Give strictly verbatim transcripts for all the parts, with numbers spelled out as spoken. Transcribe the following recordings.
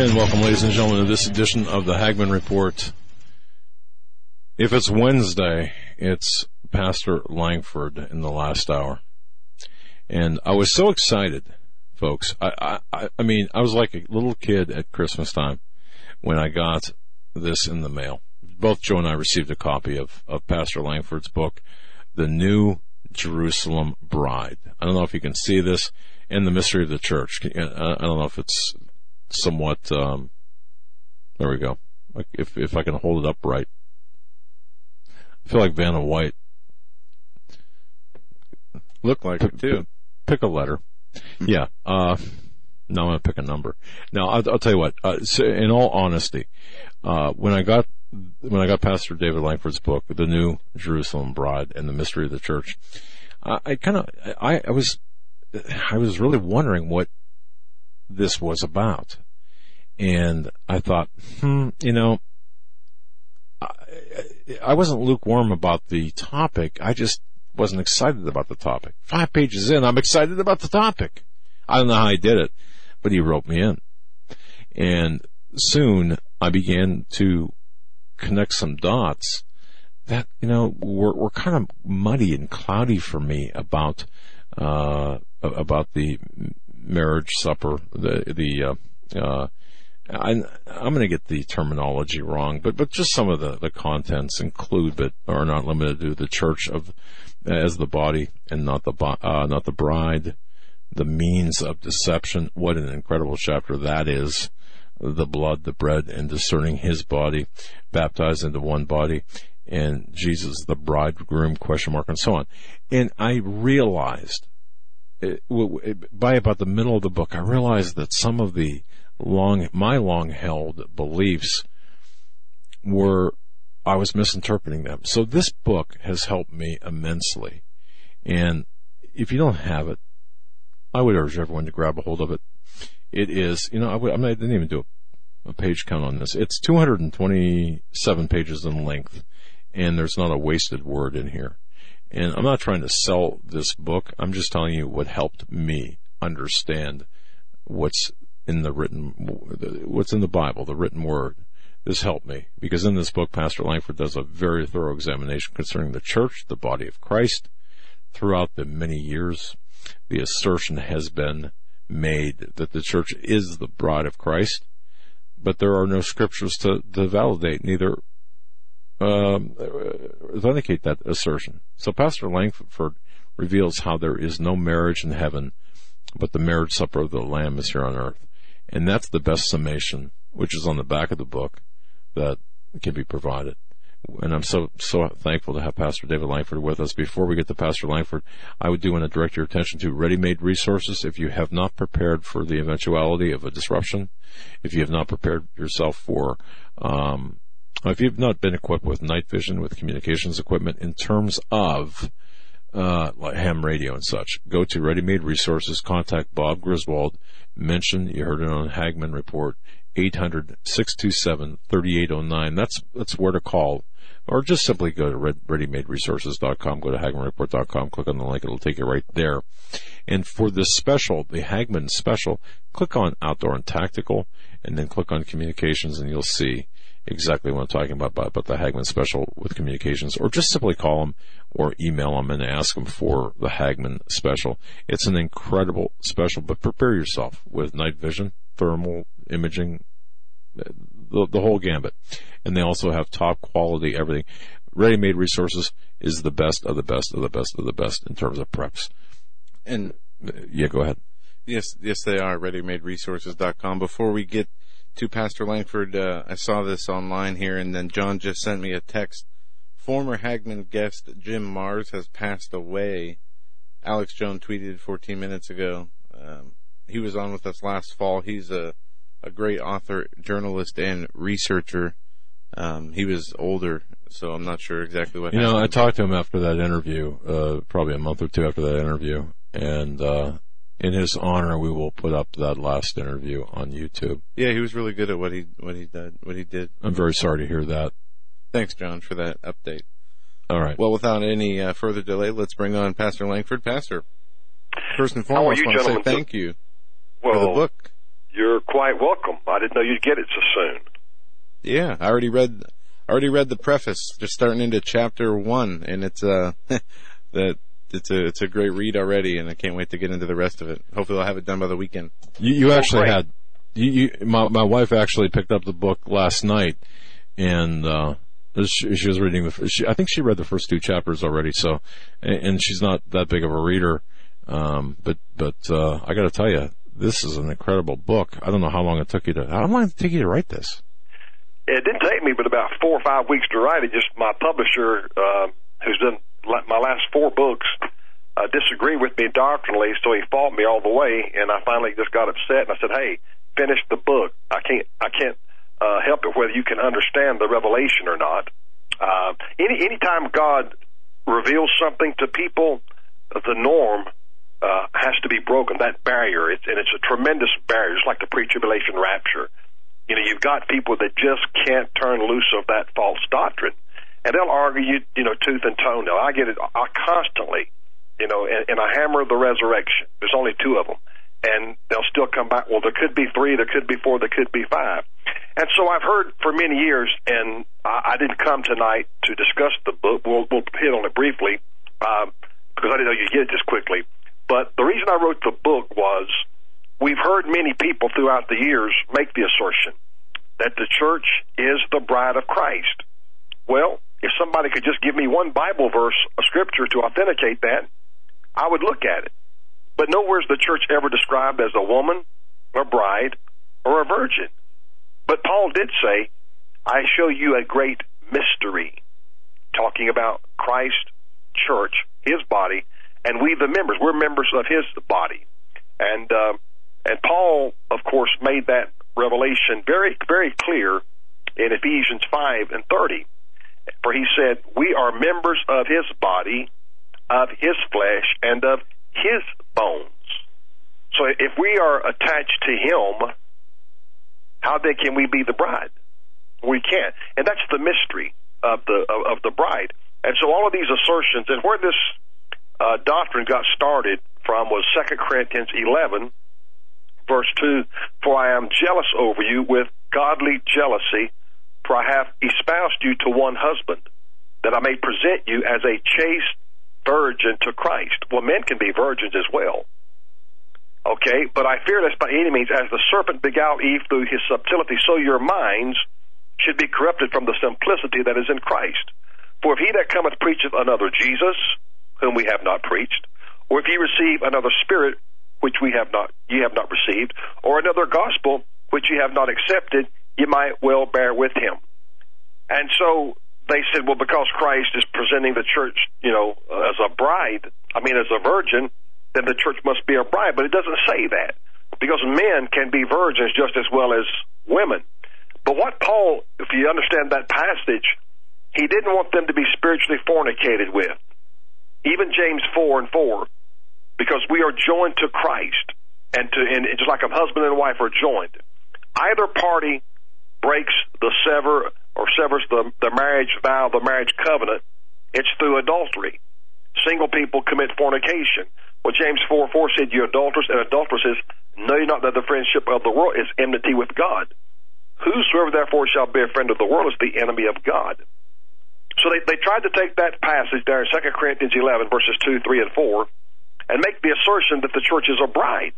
And welcome, ladies and gentlemen, to this edition of the Hagmann Report. If it's Wednesday, it's Pastor Langford in the last hour. And I was so excited, folks. I, I, I mean, I was like a little kid at Christmas time when I got this in the mail. Both Joe and I received a copy of, of Pastor Langford's book, The New Jerusalem Bride. I don't know if you can see this, and the Mystery of the Church. I don't know if it's somewhat, um, there we go. If, if I can hold it up right. I feel like Vanna White. Look like pick, it too. Pick a letter. Yeah. Uh, now I'm going to pick a number. Now, I'll, I'll tell you what, uh, so in all honesty, uh, when I got, when I got Pastor David Langford's book, The New Jerusalem Bride and the Mystery of the Church, I, I kind of, I, I was, I was really wondering what this was about. And I thought, hmm, you know, I, I wasn't lukewarm about the topic. I just wasn't excited about the topic. Five pages in, I'm excited about the topic. I don't know how he did it, but he wrote me in. And soon I began to connect some dots that, you know, were, were kind of muddy and cloudy for me about, uh, about the marriage supper, the, the, uh, uh, I, I'm going to get the terminology wrong, but, but just some of the, the contents include, but are not limited to the church of, as the body and not the, uh, not the bride, the means of deception. What an incredible chapter that is. The blood, the bread, and discerning his body, baptized into one body, and Jesus, the bridegroom, question mark, and so on. And I realized, it, by about the middle of the book, I realized that some of the long, my long-held beliefs were, I was misinterpreting them. So this book has helped me immensely. And if you don't have it, I would urge everyone to grab a hold of it. It is, you know, I, would, I, mean, I didn't even do a, a page count on this. It's two hundred twenty-seven pages in length, and there's not a wasted word in here. And I'm not trying to sell this book. I'm just telling you what helped me understand what's in the written, what's in the Bible, the written word. This helped me because in this book, Pastor Langford does a very thorough examination concerning the church, the body of Christ. Throughout the many years, the assertion has been made that the church is the bride of Christ, but there are no scriptures to, to validate, neither um, authenticate that assertion. So Pastor Langford reveals how there is no marriage in heaven, but the marriage supper of the Lamb is here on earth. And that's the best summation, which is on the back of the book, that can be provided. And I'm so, so thankful to have Pastor David Langford with us. Before we get to Pastor Langford, I would do want to direct your attention to ready-made resources. If you have not prepared for the eventuality of a disruption, if you have not prepared yourself for, um, if you've not been equipped with night vision, with communications equipment in terms of, uh, like ham radio and such, go to Ready-Made Resources, contact Bob Griswold, mention, you heard it on Hagmann Report, eight hundred, six two seven, three eight zero nine. That's, that's where to call. Or just simply go to ready made resources dot com, go to hagmann report dot com, click on the link, it'll take you right there. And for this special, the Hagmann special, click on Outdoor and Tactical, and then click on Communications, and you'll see exactly what I'm talking about, about the Hagmann special with communications. Or just simply call them or email them and ask them for the Hagmann special. It's an incredible special, but prepare yourself with night vision, thermal imaging, the, the whole gambit. And they also have top quality everything. Ready-Made Resources is the best of the best of the best of the best in terms of preps. And yeah, go ahead. Yes, yes, they are. ready made resources dot com. Before we get to Pastor Langford, uh, I saw this online here, and then John just sent me a text. Former Hagmann guest Jim Mars has passed away. Alex Jones tweeted fourteen minutes ago. Um, he was on with us last fall. He's a a great author, journalist, and researcher. Um, he was older, so I'm not sure exactly what you happened. know, I talked to him after that interview, uh, probably a month or two after that interview, and uh, in his honor, we will put up that last interview on YouTube. Yeah, he was really good at what he what he did. What he did. I'm very sorry to hear that. Thanks, John, for that update. All right. Well, without any uh, further delay, let's bring on Pastor Langford. Pastor, first and foremost, I want to say thank you well, for the book. You're quite welcome. I didn't know you'd get it so soon. Yeah, I already read, I already read the preface, just starting into chapter one, and it's uh, that it's a it's a great read already, and I can't wait to get into the rest of it. Hopefully, I'll have it done by the weekend. You, you actually oh, had, you, you my my wife actually picked up the book last night, and uh, she, she was reading the. She, I think she read the first two chapters already. So, and, and she's not that big of a reader, um, but but uh, I got to tell you, this is an incredible book. I don't know how long it took you to. How long did it take you to write this? It didn't take me but about four or five weeks to write it. Just my publisher, uh, who's done my last four books, uh, disagreed with me doctrinally, so he fought me all the way, and I finally just got upset, and I said, hey, finish the book. I can't, I can't uh, help it whether you can understand the revelation or not. Uh, any anytime God reveals something to people, the norm uh, has to be broken, that barrier, it's, and it's a tremendous barrier. It's like the pre-tribulation rapture. You know, you've got people that just can't turn loose of that false doctrine. And they'll argue, you, you know, tooth and toenail. I get it I constantly, you know, and, and I hammer the resurrection. There's only two of them. And they'll still come back, well, there could be three, there could be four, there could be five. And so I've heard for many years, and I, I didn't come tonight to discuss the book. We'll, we'll hit on it briefly, um, because I didn't know you'd get it this quickly. But the reason I wrote the book was, we've heard many people throughout the years make the assertion that the church is the bride of Christ. Well, if somebody could just give me one Bible verse, a scripture to authenticate that, I would look at it. But nowhere is the church ever described as a woman, a bride, or a virgin. But Paul did say, I show you a great mystery, talking about Christ, church, his body, and we the members. We're members of his body. And, uh, And Paul, of course, made that revelation very, very clear in Ephesians five and thirty. For he said, we are members of his body, of his flesh, and of his bones. So if we are attached to him, how then can we be the bride? We can't. And that's the mystery of the of, of the bride. And so all of these assertions, and where this uh, doctrine got started from was Second Corinthians eleven, verse two, for I am jealous over you with godly jealousy, for I have espoused you to one husband, that I may present you as a chaste virgin to Christ. Well, men can be virgins as well. Okay, but I fear lest by any means, as the serpent beguiled Eve through his subtlety, so your minds should be corrupted from the simplicity that is in Christ. For if he that cometh preacheth another Jesus, whom we have not preached, or if ye receive another spirit, which we have not, ye have not received, or another gospel, which ye have not accepted, ye might well bear with him. And so they said, well, because Christ is presenting the church, you know, as a bride, I mean, as a virgin, then the church must be a bride. But it doesn't say that, because men can be virgins just as well as women. But what Paul, if you understand that passage, he didn't want them to be spiritually fornicated with. Even James four and four, because we are joined to Christ, and to and just like a husband and wife are joined. Either party breaks the sever or severs the, the marriage vow, the marriage covenant, it's through adultery. Single people commit fornication. Well, James four four said, you adulterers and adulteresses, know ye not that the friendship of the world is enmity with God? Whosoever therefore shall be a friend of the world is the enemy of God. So they, they tried to take that passage there in Second Corinthians eleven, verses two, three, and four, and make the assertion that the church is a bride.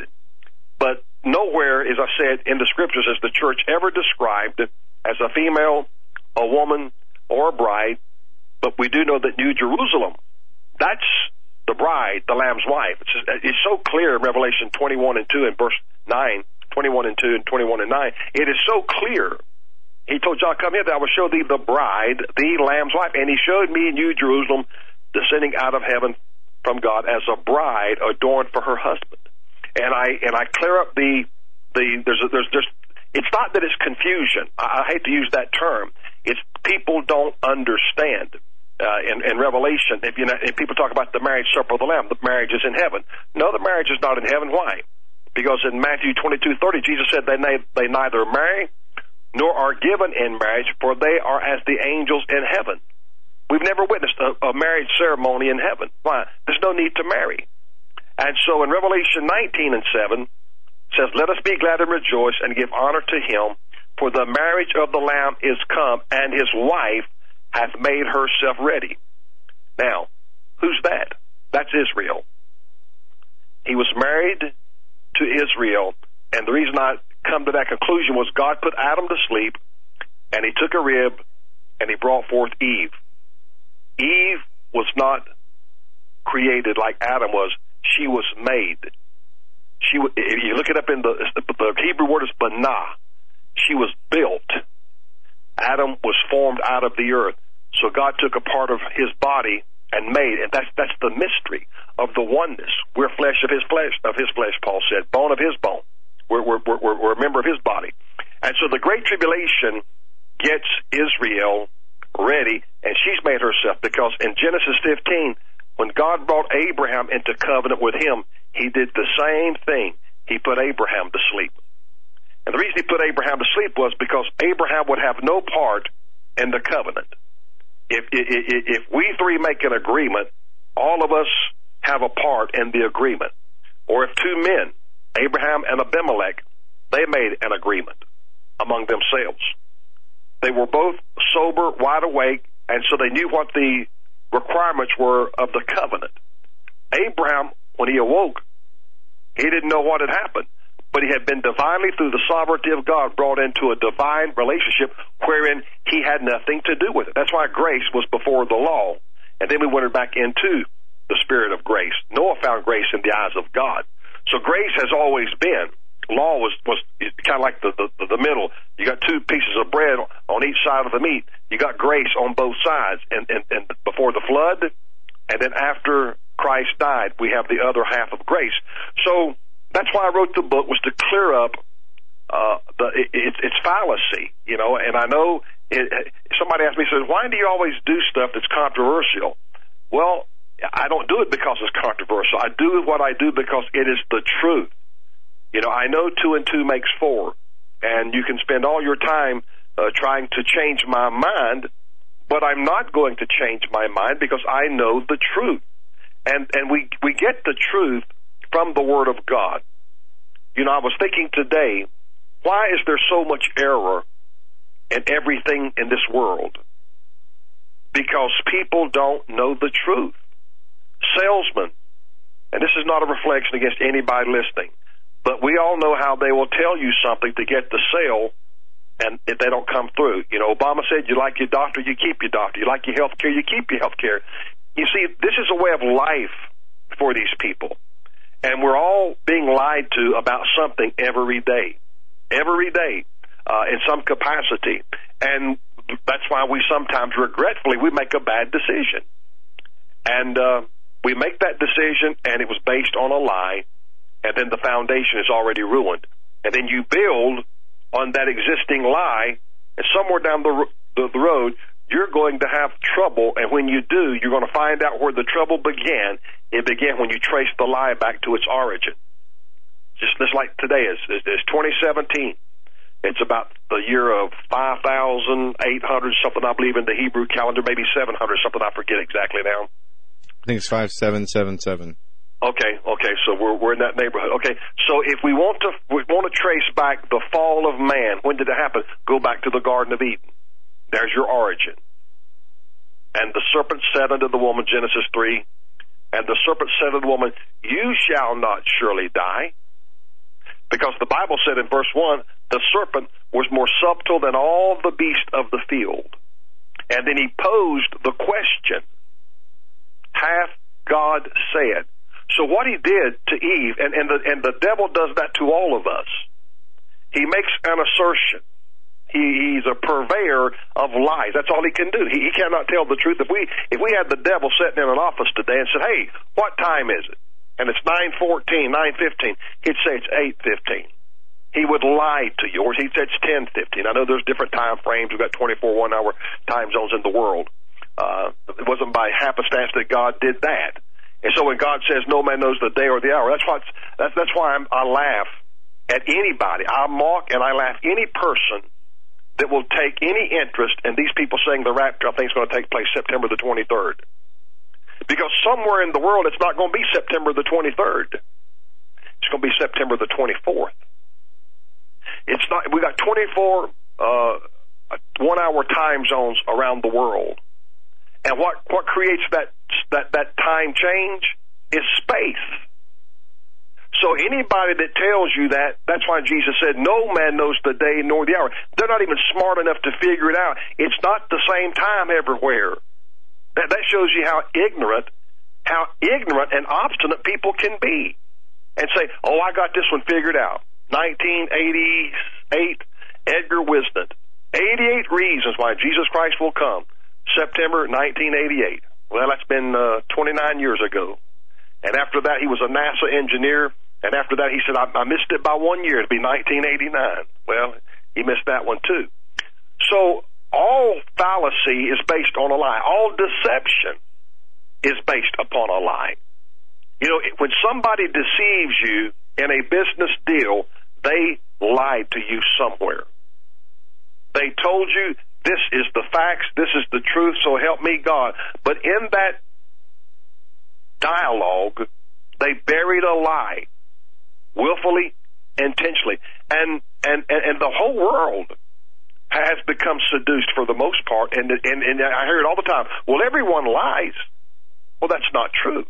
But nowhere, as I said, in the scriptures is the church ever described as a female, a woman, or a bride. But we do know that New Jerusalem, that's the bride, the Lamb's wife. It's, just, it's so clear in Revelation twenty-one and two and verse nine, twenty-one and two and twenty-one and nine. It is so clear. He told John, come here that I will show thee the bride, the Lamb's wife. And he showed me New Jerusalem descending out of heaven from God as a bride adorned for her husband. And I and I clear up the the there's a, there's just it's not that it's confusion. I, I hate to use that term. It's people don't understand. Uh, in, in Revelation, if you know, if people talk about the marriage supper of the Lamb, the marriage is in heaven. No, the marriage is not in heaven. Why? Because in Matthew twenty-two thirty, Jesus said they na- they neither marry nor are given in marriage, for they are as the angels in heaven. We've never witnessed a, a marriage ceremony in heaven. Why? There's no need to marry. And so in Revelation nineteen and seven, says, let us be glad and rejoice and give honor to him, for the marriage of the Lamb is come, and his wife hath made herself ready. Now, who's that? That's Israel. He was married to Israel, and the reason I come to that conclusion was God put Adam to sleep, and he took a rib, and he brought forth Eve. Eve was not created like Adam was. She was made. She, if you look it up in the, the Hebrew word is banah. She was built. Adam was formed out of the earth. So God took a part of his body and made, and that's that's the mystery of the oneness. We're flesh of his flesh, of his flesh, Paul said, bone of his bone. We're we're we're, we're a member of his body. And so the Great Tribulation gets Israel ready, and she's made herself, because in Genesis fifteen, when God brought Abraham into covenant with him, he did the same thing. He put Abraham to sleep. And the reason he put Abraham to sleep was because Abraham would have no part in the covenant. If, if, if we three make an agreement, all of us have a part in the agreement. Or if two men, Abraham and Abimelech, they made an agreement among themselves. They were both sober, wide awake, and so they knew what the requirements were of the covenant. Abraham, when he awoke, he didn't know what had happened, but he had been divinely, through the sovereignty of God, brought into a divine relationship wherein he had nothing to do with it. That's why grace was before the law, and then we went back into the spirit of grace. Noah found grace in the eyes of God. So grace has always been. Law was, was kind of like the, the, the middle. You got two pieces of bread on each side of the meat. You got grace on both sides. And, and, and before the flood, and then after Christ died, we have the other half of grace. So that's why I wrote the book, was to clear up uh, the it, it, it's fallacy, you know. And I know it, somebody asked me, says, why do you always do stuff that's controversial? Well, I don't do it because it's controversial. I do what I do because it is the truth. You know, I know two and two makes four, and you can spend all your time uh, trying to change my mind, but I'm not going to change my mind because I know the truth. And and we, we get the truth from the Word of God. You know, I was thinking today, why is there so much error in everything in this world? Because people don't know the truth. Salesmen, and this is not a reflection against anybody listening, but we all know how they will tell you something to get the sale, and if they don't come through. You know, Obama said, you like your doctor, you keep your doctor. You like your health care, you keep your health care. You see, this is a way of life for these people. And we're all being lied to about something every day. Every day, uh, in some capacity. And that's why we sometimes, regretfully, we make a bad decision. And uh, we make that decision, and it was based on a lie, and then the foundation is already ruined. And then you build on that existing lie, and somewhere down the, the, the road, you're going to have trouble, and when you do, you're going to find out where the trouble began. It began when you trace the lie back to its origin. Just, just like today is, is, is twenty seventeen. It's about the year of five thousand eight hundred something, I believe, in the Hebrew calendar, maybe seven hundred something, I forget exactly now. I think it's five seven seven seven. Okay, okay, so we're we're in that neighborhood. Okay, so if we want to we want to trace back the fall of man, when did it happen? Go back to the Garden of Eden. There's your origin. And the serpent said unto the woman, Genesis three, and the serpent said unto the woman, you shall not surely die. Because the Bible said in verse one, the serpent was more subtle than all the beasts of the field. And then he posed the question, hath God said? So what he did to Eve, and, and, the, and the devil does that to all of us, he makes an assertion. He, he's a purveyor of lies. That's all he can do. He, he cannot tell the truth. If we if we had the devil sitting in an office today and said, hey, what time is it? And it's nine fourteen, nine fifteen, he'd say it's eight fifteen. He would lie to you, or he'd say it's ten fifteen. I know there's different time frames. We've got twenty-four one-hour time zones in the world. Uh, it wasn't by happenstance that God did that. And so when God says no man knows the day or the hour, that's why that's, that's why I'm, I laugh at anybody. I mock and I laugh any person that will take any interest in these people saying the rapture, I think, is going to take place September the twenty-third. Because somewhere in the world, it's not going to be September the twenty-third. It's going to be September the twenty-fourth. It's not. We got twenty-four uh, one-hour time zones around the world, and what what creates that that that time change is space. So anybody that tells you that, that's why Jesus said, no man knows the day nor the hour. They're not even smart enough to figure it out. It's not the same time everywhere. That, that shows you how ignorant, how ignorant and obstinate people can be. And say, oh, I got this one figured out. nineteen eighty-eight, Edgar Wisden. eighty-eight reasons why Jesus Christ will come. September nineteen eighty-eight. Well, that's been uh, twenty-nine years ago. And after that, he was a NASA engineer. And after that, he said, I, I missed it by one year. It'd be nineteen eighty-nine. Well, he missed that one, too. So all fallacy is based on a lie. All deception is based upon a lie. You know, when somebody deceives you in a business deal, they lied to you somewhere. They told you, this is the facts, this is the truth, so help me God. But in that dialogue, they buried a lie. Willfully, intentionally, and, and and and the whole world has become seduced for the most part. And and, and I hear it all the time. Well, everyone lies. Well, that's not true.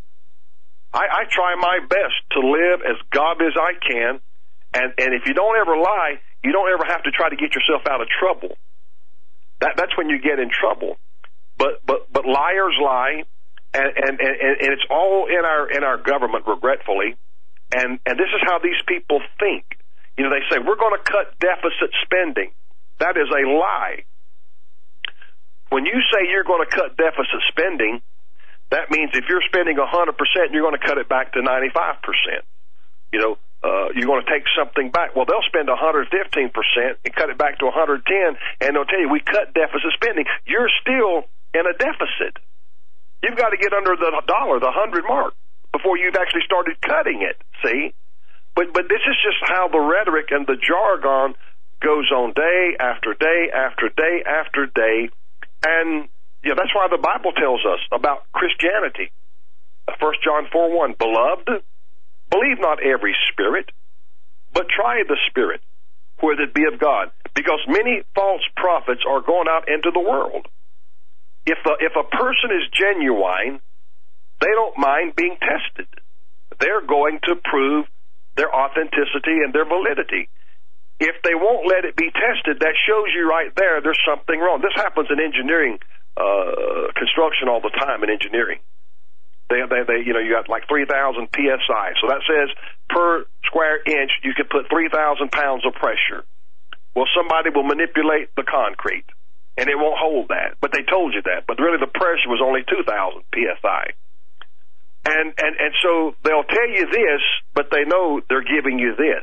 I, I try my best to live as godly as I can, and and if you don't ever lie, you don't ever have to try to get yourself out of trouble. That that's when you get in trouble. But but but liars lie, and and and, and it's all in our in our government, regretfully. And and this is how these people think. You know, they say, we're going to cut deficit spending. That is a lie. When you say you're going to cut deficit spending, that means if you're spending one hundred percent, you're going to cut it back to ninety-five percent. You know, uh, you're going to take something back. Well, they'll spend one hundred fifteen percent and cut it back to one hundred ten, and they'll tell you, we cut deficit spending. You're still in a deficit. You've got to get under the dollar, the one hundred mark, before you've actually started cutting it, see? But but this is just how the rhetoric and the jargon goes on day after day after day after day. And, you know, that's why the Bible tells us about Christianity. First John four one, Beloved, believe not every spirit, but try the spirit, whether it be of God. Because many false prophets are going out into the world. If a, if a person is genuine, they don't mind being tested. They're going to prove their authenticity and their validity. If they won't let it be tested, that shows you right there there's something wrong. This happens in engineering, uh, construction all the time in engineering. They, they, they, you know, you got like three thousand P S I. So that says per square inch you can put three thousand pounds of pressure. Well, somebody will manipulate the concrete, and it won't hold that. But they told you that. But really the pressure was only two thousand P S I. And, and, and so they'll tell you this, but they know they're giving you this,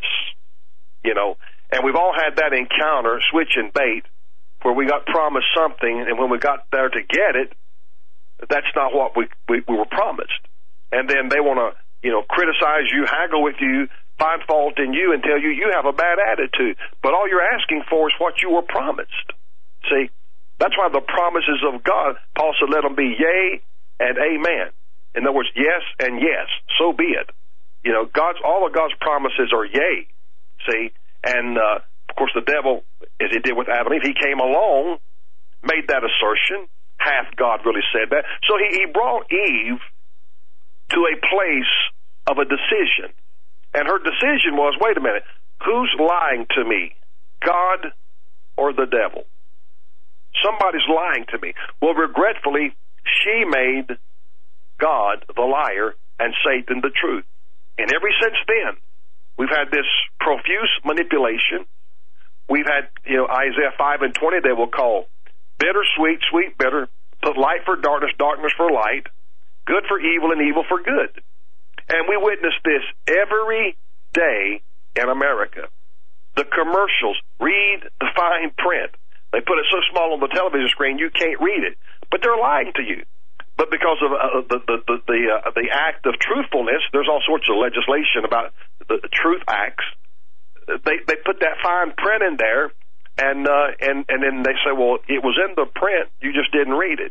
you know. And we've all had that encounter, switch and bait, where we got promised something, and when we got there to get it, that's not what we, we, we were promised. And then they want to, you know, criticize you, haggle with you, find fault in you, and tell you you have a bad attitude. But all you're asking for is what you were promised. See, that's why the promises of God, Paul said, let them be yea and amen. In other words, yes and yes, so be it. You know, God's all of God's promises are yea. See, and uh, of course the devil, as he did with Adam and Eve, he came along, made that assertion. Hath God really said that? So he, he brought Eve to a place of a decision, and her decision was, wait a minute, who's lying to me, God or the devil? Somebody's lying to me. Well, regretfully, she made God the liar and Satan the truth. And ever since then, we've had this profuse manipulation. We've had, you know, Isaiah five and twenty, they will call bitter sweet, sweet bitter, put light for darkness, darkness for light, good for evil and evil for good. And we witness this every day in America. The commercials, read the fine print. They put it so small on the television screen you can't read it. But they're lying to you. But because of uh, the the the the, uh, the act of truthfulness, there's all sorts of legislation about the, the truth acts. They they put that fine print in there, and uh, and and then they say, well, it was in the print, you just didn't read it.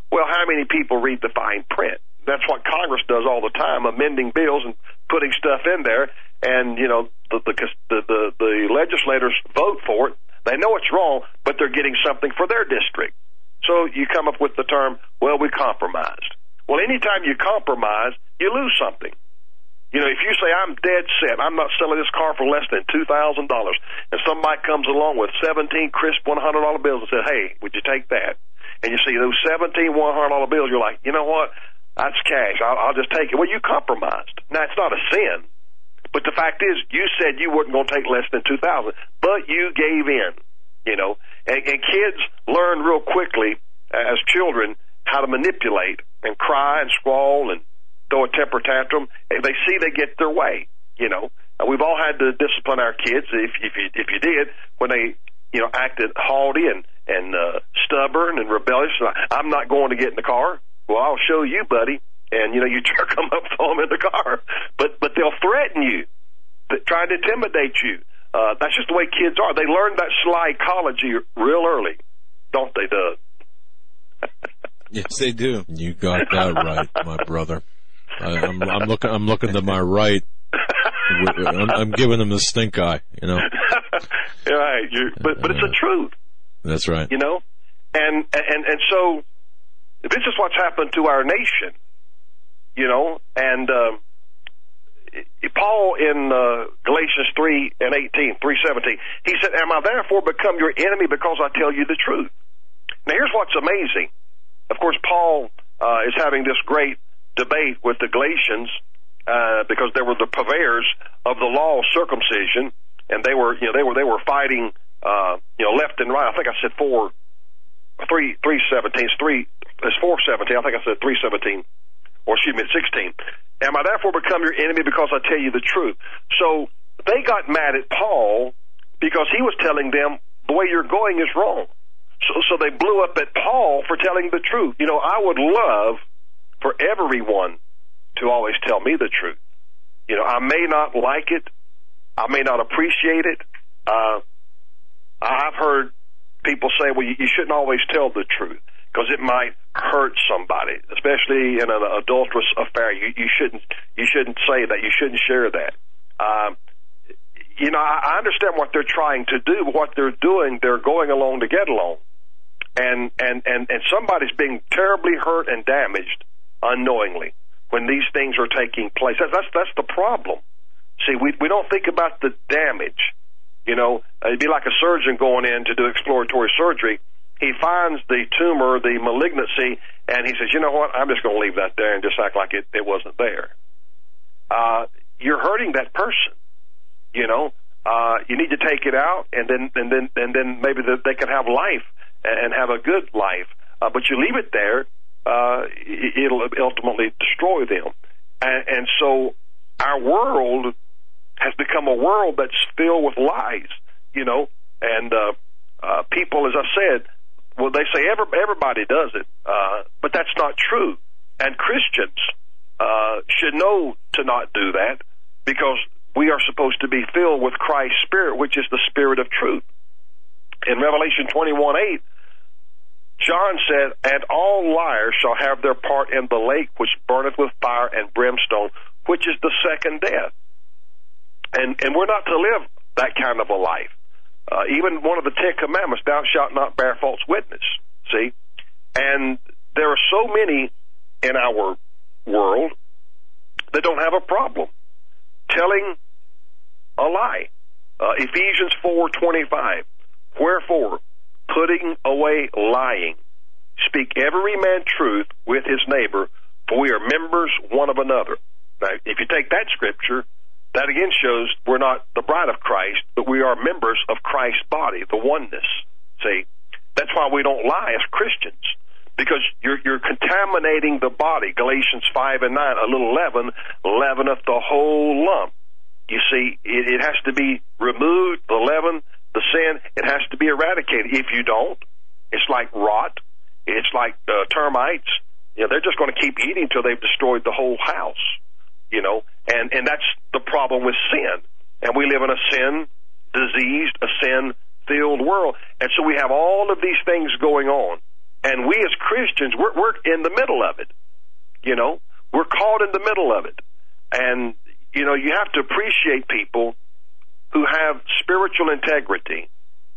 Well, how many people read the fine print? That's what Congress does all the time, amending bills and putting stuff in there. And, you know, the the the, the, the legislators vote for it. They know it's wrong, but they're getting something for their district. So you come up with the term, well, we compromised. Well, anytime you compromise, you lose something. You know, if you say, I'm dead set, I'm not selling this car for less than two thousand dollars, and somebody comes along with seventeen crisp one hundred dollar bills and says, hey, would you take that? And you see those seventeen one hundred dollar bills, you're like, you know what? That's cash. I'll, I'll just take it. Well, you compromised. Now, it's not a sin, but the fact is, you said you weren't going to take less than two thousand dollars, but you gave in, you know. And, and kids learn real quickly uh, as children how to manipulate and cry and squall and throw a temper tantrum. They see they get their way, you know. And we've all had to discipline our kids, if, if, you, if you did, when they, you know, acted haughty and, and uh, stubborn and rebellious. I'm not going to get in the car. Well, I'll show you, buddy. And, you know, you jerk them up, throw them in the car. But but they'll threaten you, try to intimidate you. Uh, that's just the way kids are. They learn that psychology real early, don't they, Doug? Yes, they do. You got that right, my brother. I, I'm, I'm looking. I'm looking to my right. I'm, I'm giving them the stink eye. You know. Right. You're, but but it's the truth. That's right. You know, and and and so this is what's happened to our nation. You know, and uh, Paul in uh, Galatians three and eighteen, three seventeen, he said, "Am I therefore become your enemy because I tell you the truth?" Now, here's what's amazing. Of course, Paul uh, is having this great debate with the Galatians uh, because they were the purveyors of the law of circumcision, and they were, you know, they were they were fighting, uh, you know, left and right. I think I said four, three, three seventeen. It's three, it's four seventeen. I think I said three seventeen, or excuse me, sixteen. Am I therefore become your enemy because I tell you the truth? So they got mad at Paul because he was telling them the way you're going is wrong. So, so they blew up at Paul for telling the truth. You know, I would love for everyone to always tell me the truth. You know, I may not like it. I may not appreciate it. Uh, I've heard people say, well, you, you shouldn't always tell the truth because it might hurt somebody, especially in an adulterous affair. You, you shouldn't you shouldn't say that. You shouldn't share that. Um, you know, I, I understand what they're trying to do, but what they're doing, they're going along to get along. And, and, and, and somebody's being terribly hurt and damaged unknowingly when these things are taking place. That's, that's, that's the problem. See, we, we don't think about the damage. You know, it'd be like a surgeon going in to do exploratory surgery. He finds the tumor, the malignancy, and he says, you know what, I'm just going to leave that there and just act like it, it wasn't there. Uh, you're hurting that person, you know. Uh, you need to take it out, and then, and then, and then maybe the, they can have life and have a good life. Uh, but you leave it there, uh, it'll ultimately destroy them. And, and so our world has become a world that's filled with lies, you know, and uh, uh, people, as I said, well, they say every, everybody does it, uh, but that's not true. And Christians uh, should know to not do that because we are supposed to be filled with Christ's Spirit, which is the Spirit of truth. In Revelation twenty-one eight, John said, and all liars shall have their part in the lake which burneth with fire and brimstone, which is the second death. And and we're not to live that kind of a life. Uh, even one of the Ten Commandments, thou shalt not bear false witness. See? And there are so many in our world that don't have a problem telling a lie. Uh, Ephesians four twenty-five. Wherefore, putting away lying, speak every man truth with his neighbor, for we are members one of another. Now, if you take that scripture, that again shows we're not the bride of Christ, but we are members of Christ's body, the oneness. See, that's why we don't lie as Christians, because you're, you're contaminating the body. Galatians five and nine, a little leaven leaveneth the whole lump. You see, it, it has to be removed, the leaven, the sin, it has to be eradicated. If you don't, it's like rot. It's like uh, termites. You know, they're just going to keep eating until they've destroyed the whole house. You know, and, and that's the problem with sin. And we live in a sin-diseased, a sin-filled world. And so we have all of these things going on. And we as Christians, we're, we're in the middle of it. You know, we're caught in the middle of it. And, you know, you have to appreciate people who have spiritual integrity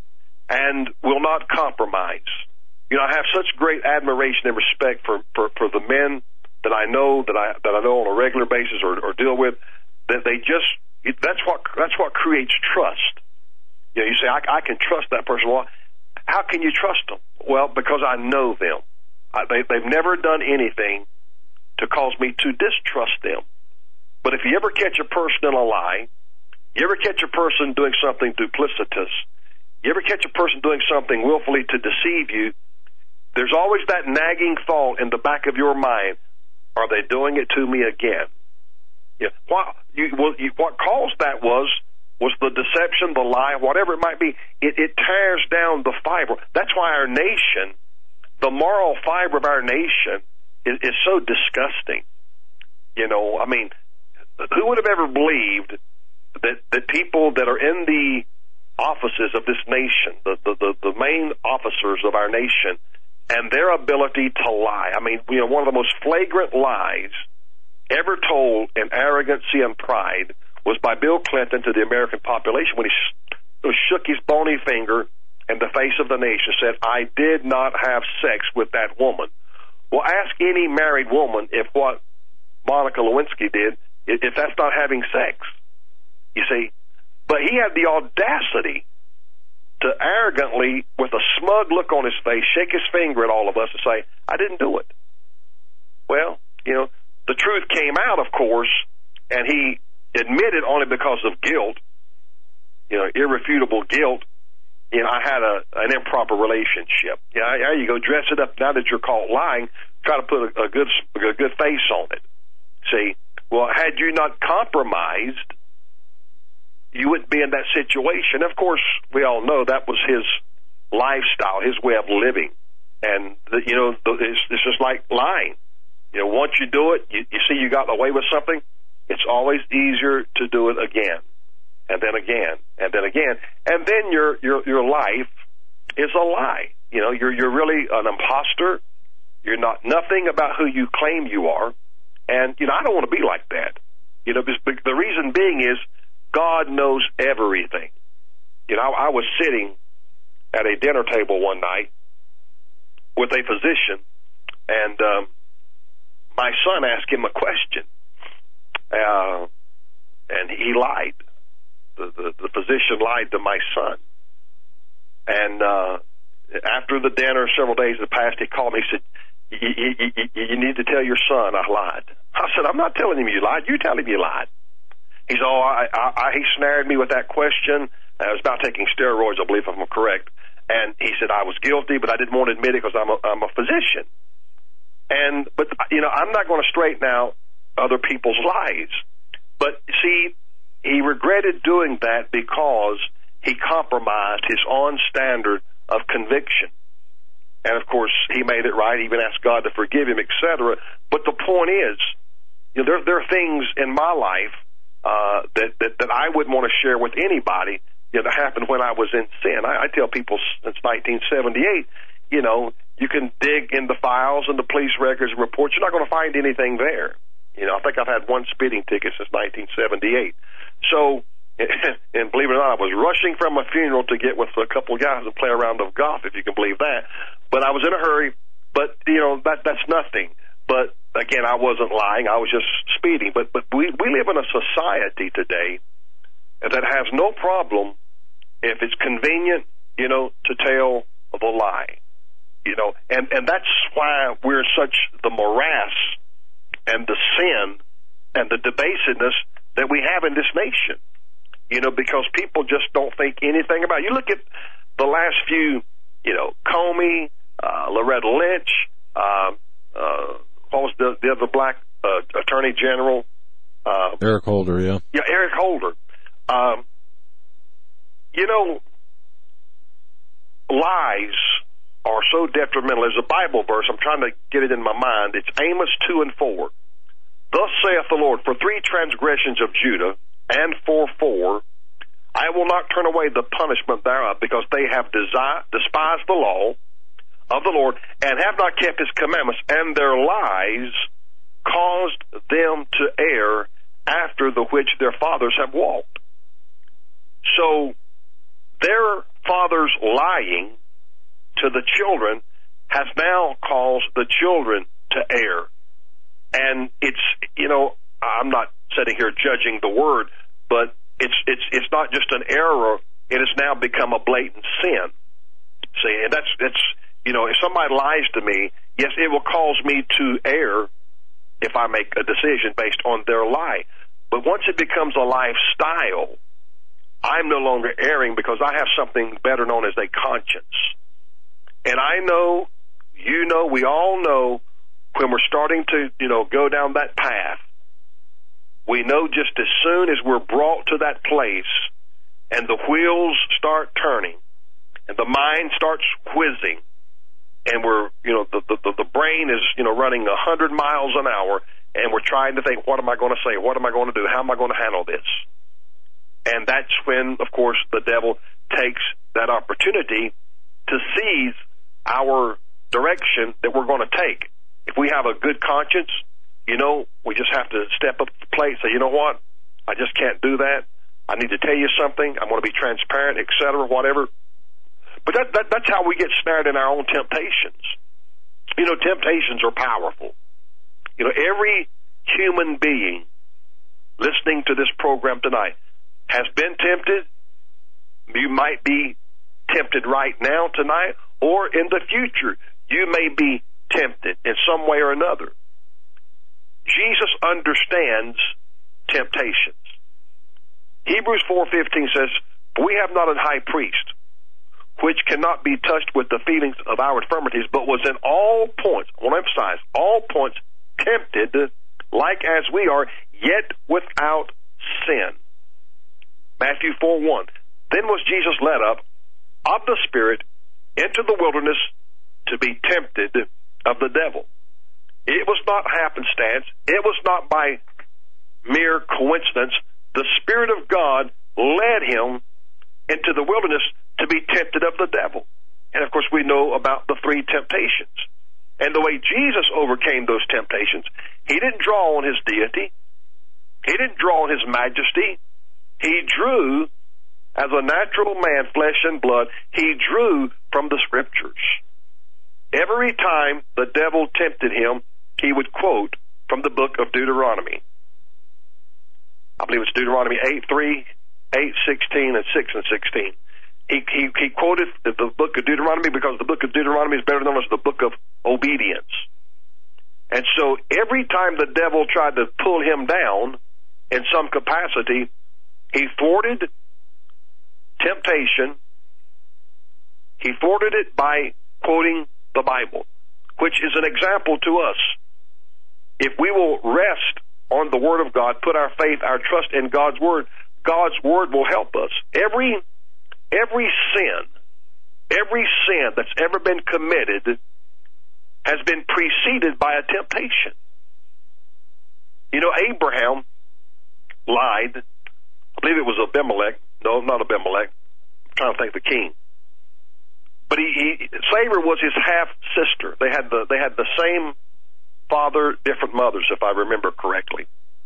and will not compromise. You know, I have such great admiration and respect for, for, for the men that I know, that I, that I know on a regular basis or, or deal with, that they just, that's what, that's what creates trust. You know, you say, I, I can trust that person. Well, how can you trust them? Well, because I know them. I, they, they've never done anything to cause me to distrust them. But if you ever catch a person in a lie, you ever catch a person doing something duplicitous, you ever catch a person doing something willfully to deceive you, there's always that nagging thought in the back of your mind, are they doing it to me again? Yeah. What, you, well, you, what caused that was was the deception, the lie, whatever it might be. It, it tears down the fiber. That's why our nation, the moral fiber of our nation, is, is so disgusting. You know, I mean, who would have ever believed that, that people that are in the offices of this nation, the, the, the, the main officers of our nation, and their ability to lie. I mean, you know, one of the most flagrant lies ever told in arrogancy and pride was by Bill Clinton to the American population when he sh- shook his bony finger in the face of the nation, said, I did not have sex with that woman. Well, ask any married woman if what Monica Lewinsky did, if that's not having sex. You see? But he had the audacity to arrogantly, with a smug look on his face, shake his finger at all of us and say, I didn't do it. Well, you know, the truth came out, of course, and he admitted only because of guilt, you know, irrefutable guilt. You know, I had a an improper relationship. Yeah, you know, there you go, dress it up. Now that you're caught lying, try to put a, a good a good face on it. See, well, had you not compromised, you wouldn't be in that situation. Of course, we all know that was his lifestyle, his way of living. And, the, you know, the, it's, it's just like lying. You know, once you do it, you, you see you got away with something, it's always easier to do it again, and then again, and then again. And then your your your life is a lie. You know, you're you're really an imposter. You're not nothing about who you claim you are. And, you know, I don't want to be like that. You know, the reason being is, God knows everything. You know, I was sitting at a dinner table one night with a physician, and um, my son asked him a question, uh, and he lied. The, the, the physician lied to my son. And uh, after the dinner, several days had passed, he called me. He said, you, you, you, you need to tell your son I lied. I said, I'm not telling him you lied. You tell him you lied. He said, oh, I, I, I, he snared me with that question. I was about taking steroids, I believe, if I'm correct. And he said, I was guilty, but I didn't want to admit it because I'm a, I'm a physician. And, but, you know, I'm not going to straighten out other people's lies. But, see, he regretted doing that because he compromised his own standard of conviction. And, of course, he made it right. He even asked God to forgive him, et cetera. But the point is, you know, there, there are things in my life Uh, that, that that I wouldn't want to share with anybody, you know, that happened when I was in sin. I, I tell people since nineteen seventy-eight, you know, you can dig in the files and the police records and reports. You're not going to find anything there. You know, I think I've had one speeding ticket since nineteen seventy-eight. So, and believe it or not, I was rushing from a funeral to get with a couple of guys and play a round of golf, if you can believe that. But I was in a hurry. But, you know, that that's nothing. But, again, I wasn't lying. I was just speeding. But but we, we live in a society today that has no problem if it's convenient, you know, to tell the lie. You know, and, and that's why we're such the morass and the sin and the debasedness that we have in this nation. You know, because people just don't think anything about it. You look at the last few, you know, Comey, uh, Loretta Lynch, uh, uh, what was the, the other black uh, attorney general? Uh, Eric Holder, yeah. Yeah, Eric Holder. Um, you know, lies are so detrimental. There's a Bible verse, I'm trying to get it in my mind. It's Amos two and four. Thus saith the Lord, for three transgressions of Judah, and for four, I will not turn away the punishment thereof, because they have desi- despised the law, of the Lord, and have not kept his commandments, and their lies caused them to err after the which their fathers have walked. So their fathers lying to the children has now caused the children to err. And it's, you know, I'm not sitting here judging the word, but it's it's it's not just an error, it has now become a blatant sin. See, and that's that's you know, if somebody lies to me, yes, it will cause me to err if I make a decision based on their lie. But once it becomes a lifestyle, I'm no longer erring because I have something better known as a conscience. And I know, you know, we all know when we're starting to, you know, go down that path, we know just as soon as we're brought to that place and the wheels start turning and the mind starts whizzing and we're, you know, the, the, the brain is, you know, running a hundred miles an hour and we're trying to think, what am I going to say? What am I going to do? How am I going to handle this? And that's when, of course, the devil takes that opportunity to seize our direction that we're going to take. If we have a good conscience, you know, we just have to step up to the plate and say, you know what, I just can't do that. I need to tell you something. I'm going to be transparent, et cetera, whatever. But that, that, that's how we get snared in our own temptations. You know, temptations are powerful. You know, every human being listening to this program tonight has been tempted. You might be tempted right now tonight, or in the future, you may be tempted in some way or another. Jesus understands temptations. Hebrews four fifteen says, we have not a high priest which cannot be touched with the feelings of our infirmities, but was in all points, I want to emphasize, all points tempted like as we are, yet without sin. Matthew four one. Then was Jesus led up of the Spirit into the wilderness to be tempted of the devil. It was not happenstance. It was not by mere coincidence. The Spirit of God led him into the wilderness to be tempted of the devil. And, of course, we know about the three temptations. And the way Jesus overcame those temptations, he didn't draw on his deity. He didn't draw on his majesty. He drew, as a natural man, flesh and blood, he drew from the Scriptures. Every time the devil tempted him, he would quote from the book of Deuteronomy. I believe it's Deuteronomy eight three, eight sixteen, and six and sixteen. He, he, he quoted the, the book of Deuteronomy because the book of Deuteronomy is better known as the book of obedience. And so every time the devil tried to pull him down in some capacity, he thwarted temptation. He thwarted it by quoting the Bible, which is an example to us. If we will rest on the Word of God, put our faith, our trust in God's Word, God's Word will help us. Every every sin, every sin that's ever been committed has been preceded by a temptation. You know, Abraham lied. I believe it was Abimelech. No, not Abimelech. I'm trying to think of the king. But he, he Sarah was his half sister. They had the they had the same father, different mothers, if I remember correctly.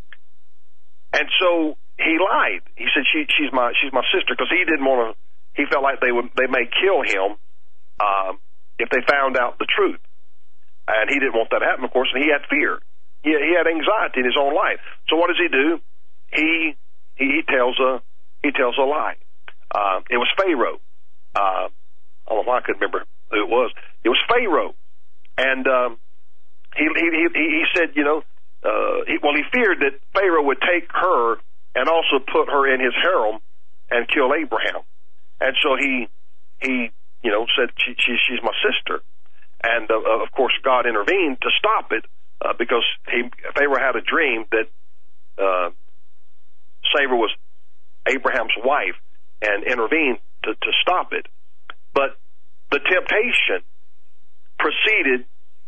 And so he lied. He said she she's my she's my sister because he didn't want to. He felt like they would they may kill him um, if they found out the truth, and he didn't want that to happen, of course. And he had fear. He he had anxiety in his own life. So what does he do? He he, he tells a he tells a lie. Uh, it was Pharaoh. Uh, I don't know why I couldn't remember who it was. It was Pharaoh, and um, he, he he he said, you know, uh, he, well, he feared that Pharaoh would take her and also put her in his harem and kill Abraham, and so he he you know said she, she she's my sister, and uh, of course God intervened to stop it uh, because he Pharaoh had a dream that uh, Sarah was Abraham's wife and intervened to, to stop it. But the temptation preceded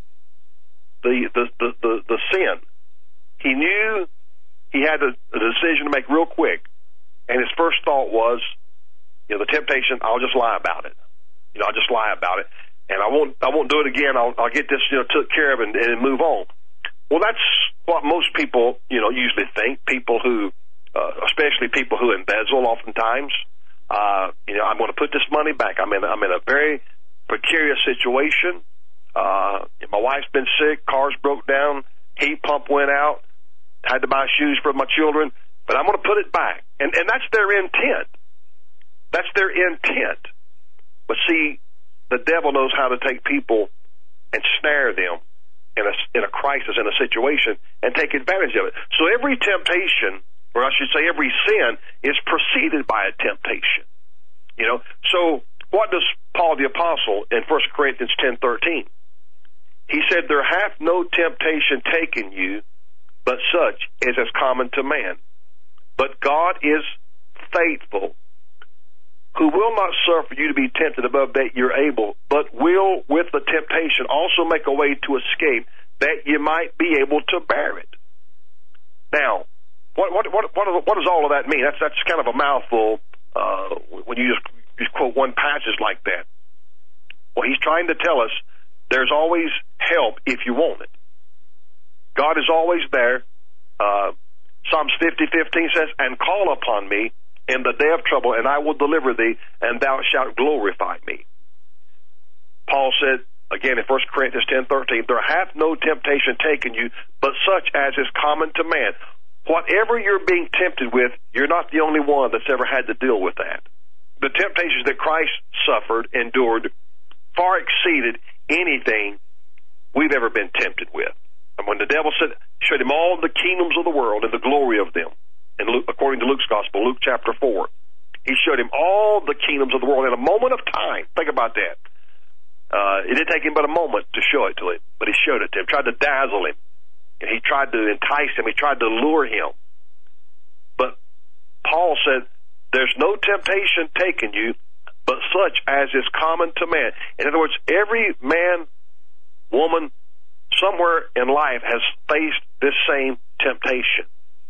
the the, the, the the sin. He knew he had a, a decision to make real quick, and his first thought was, you know, the temptation, I'll just lie about it. You know, I'll just lie about it. and I won't, I won't do it again. I'll, I'll get this, you know, took care of and, and move on. Well, that's what most people, you know, usually think. People who, uh, especially people who embezzle oftentimes, uh, you know, I'm going to put this money back. I'm in, I'm in a very precarious situation. Uh, my wife's been sick, cars broke down, heat pump went out, had to buy shoes for my children, but I'm going to put it back. And, and that's their intent. That's their intent. But see, the devil knows how to take people and snare them in a, in a crisis, in a situation, and take advantage of it. So every temptation, or I should say every sin, is preceded by a temptation. You know, so what does Paul the Apostle in First Corinthians ten thirteen? He said, there hath no temptation taken you, but such as is common to man. But God is faithful, who will not suffer you to be tempted above that you're able, but will with the temptation also make a way to escape, that you might be able to bear it. Now, what what what what, what does all of that mean? That's that's kind of a mouthful uh, when you just, just quote one passage like that. Well, he's trying to tell us there's always help if you want it. God is always there. Uh, Psalms fifty fifteen says, and call upon me in the day of trouble, and I will deliver thee, and thou shalt glorify me. Paul said, again in First Corinthians ten thirteen, there hath no temptation taken you, but such as is common to man. Whatever you're being tempted with, you're not the only one that's ever had to deal with that. The temptations that Christ suffered, endured, far exceeded anything we've ever been tempted with. And when the devil said, showed him all the kingdoms of the world and the glory of them, and Luke, according to Luke's gospel, Luke chapter four, he showed him all the kingdoms of the world in a moment of time. Think about that. Uh, it didn't take him but a moment to show it to him, but he showed it to him, tried to dazzle him, and he tried to entice him, he tried to lure him. But Paul said, there's no temptation taken you, but such as is common to man. In other words, every man, woman, somewhere in life has faced this same temptation.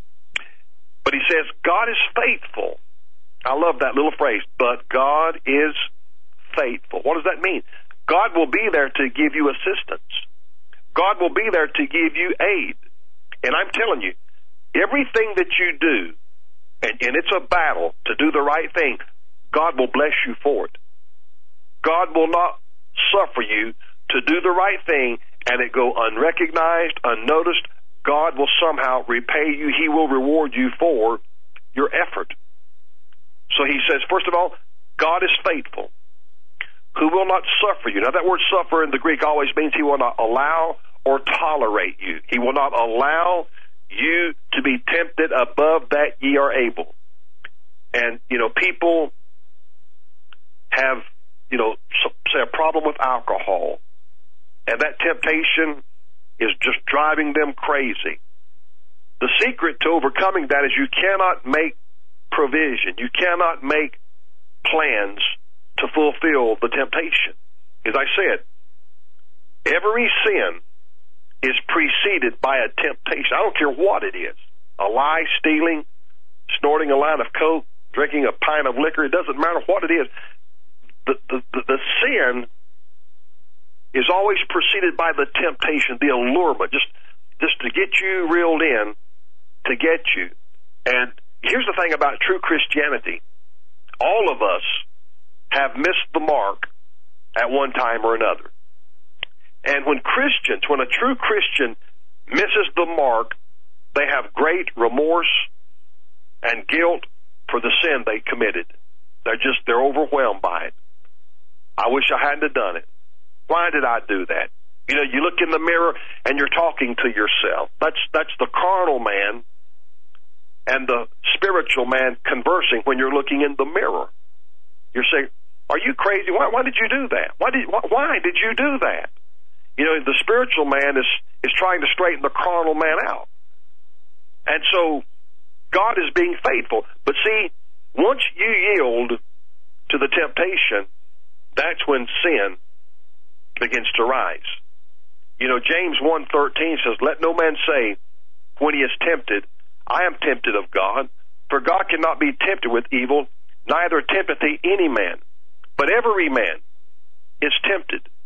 But he says, God is faithful. I love that little phrase, but God is faithful. What does that mean? God will be there to give you assistance. God will be there to give you aid. And I'm telling you, everything that you do, and, and it's a battle to do the right thing, God will bless you for it. God will not suffer you to do the right thing and it go unrecognized, unnoticed. God will somehow repay you. He will reward you for your effort. So he says, first of all, God is faithful, who will not suffer you. Now that word suffer in the Greek always means he will not allow or tolerate you. He will not allow you to be tempted above that ye are able. And, you know, people have, you know, say a problem with alcohol, and that temptation is just driving them crazy. The secret to overcoming that is you cannot make provision. You cannot make plans to fulfill the temptation. As I said, every sin is preceded by a temptation. I don't care what it is. A lie, stealing, snorting a line of coke, drinking a pint of liquor. It doesn't matter what it is. The, the, the, the sin is always preceded by the temptation, the allurement, just just to get you reeled in, to get you. And here's the thing about true Christianity. All of us have missed the mark at one time or another. And when Christians, when a true Christian misses the mark, they have great remorse and guilt for the sin they committed. They're just, they're overwhelmed by it. I wish I hadn't have done it. Why did I do that? You know, you look in the mirror and you're talking to yourself. That's that's the carnal man and the spiritual man conversing when you're looking in the mirror. You're saying, "Are you crazy? Why, why did you do that? Why did why, why did you do that?" You know, the spiritual man is is trying to straighten the carnal man out. And so God is being faithful. But see, once you yield to the temptation, that's when sin begins to rise. You know, James one thirteen says, let no man say when he is tempted, I am tempted of God, for God cannot be tempted with evil, neither tempteth he any man. But every man is tempted